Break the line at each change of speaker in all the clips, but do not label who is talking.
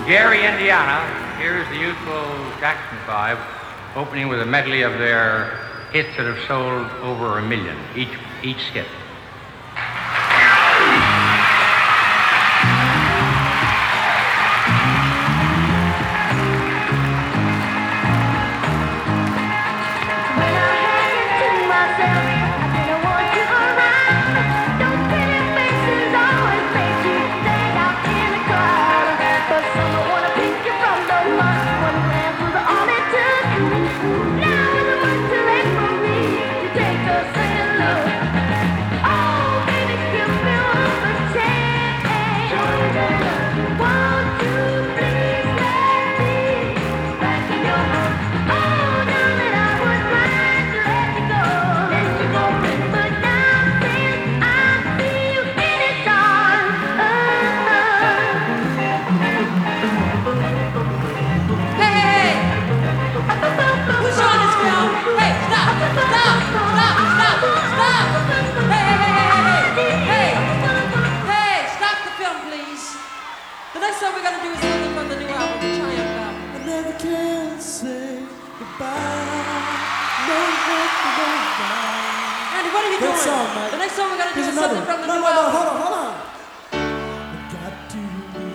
Gary, Indiana, here's the youthful Jackson 5, opening with a medley of their hits that have sold over 1 million, each skit.
The next song we're gonna do is something from the new album.
Hold on. Got to be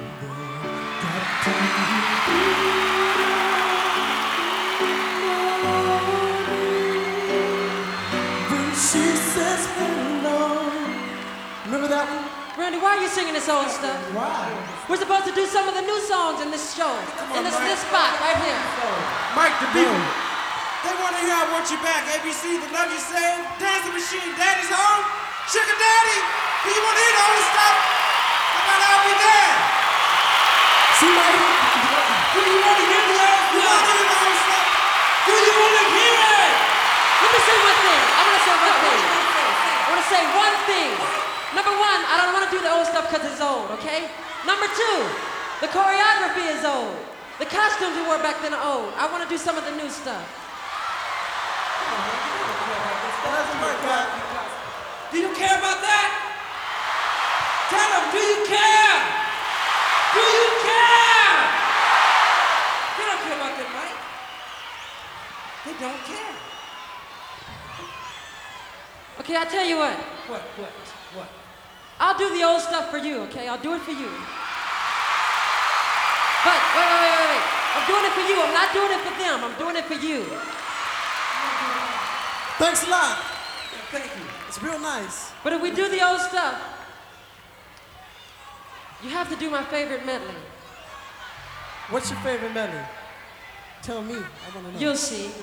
when she says hello. Remember that one?
Randy, why are you singing this old stuff?
Why?
We're supposed to do some of the new songs in this show, in this spot right here.
Mike, the people, they want to hear I Want You Back. ABC, The Love You Save, Dancing Machine, Daddy's Home, Sugar Daddy. Do you want to hear the old stuff? How about I'll Be There?
See, Mike?
Do you want to hear the old stuff? You want to hear the old stuff? Do you want to hear it?
Let me say one thing. I want to say one thing. I want to say one thing. Number one, I don't want to do the old stuff because it's old, okay? Number two, the choreography is old. The costumes we wore back then are old. I want to do some of the new stuff.
Do you care about that? Tell them, do you care? Do you care? They don't care about that, Mike. They don't care.
Okay, I'll tell you what.
What?
I'll do the old stuff for you, okay? I'll do it for you. But, wait. I'm doing it for you. I'm not doing it for them. I'm doing it for you.
Thanks a lot.
Yeah, thank you.
It's real nice.
But if we do the old stuff, you have to do my favorite medley.
What's your favorite medley? Tell me. I want to know.
You'll see.